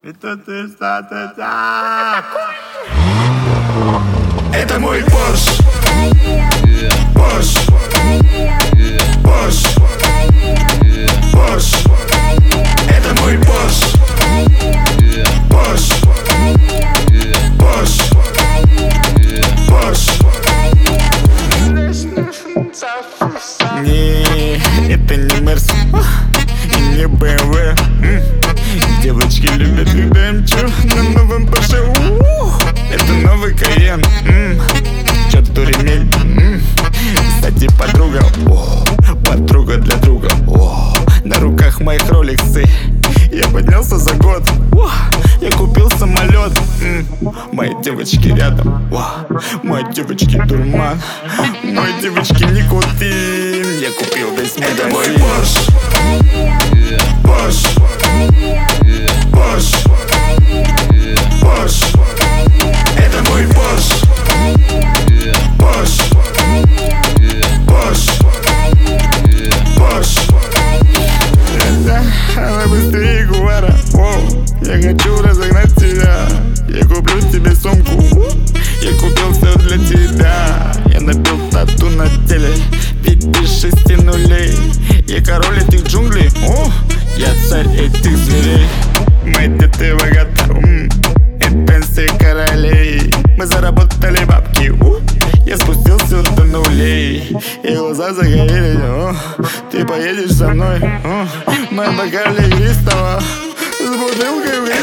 Это ты что-то. Это мой Porsche. Porsche. Porsche. Porsche. Это мой Porsche. Porsche. Porsche. Porsche. Не, это не Мерс и не BMW. Девочки любят, когда я мчу на новом Porsche. Это новый Кайен. Чёрту ремень. Кстати, подруга, подруга для друга. На руках моих роликсы. Я поднялся за год. Я купил самолет. Мои девочки рядом. Мои девочки дурман. Мои девочки никотин. Я купил весь магазин. Это мой Porsche. Porsche. Porsche. Porsche. Это мой Porsche. Porsche. Porsche. Porsche. Она быстрее Ягуара. Я хочу разогнать тебя. Я куплю тебе сумку. Я купил все для тебя. Я набил тату на теле. 5-6 нулей. Я король этих джунглей. Я царь этих зверей. Мои дети богаты. И пенсии королей. Мы заработали бабки. Я спустился до нулей. И глаза загорелись. Ты поедешь со мной. Мы бокали игристого с бутылкой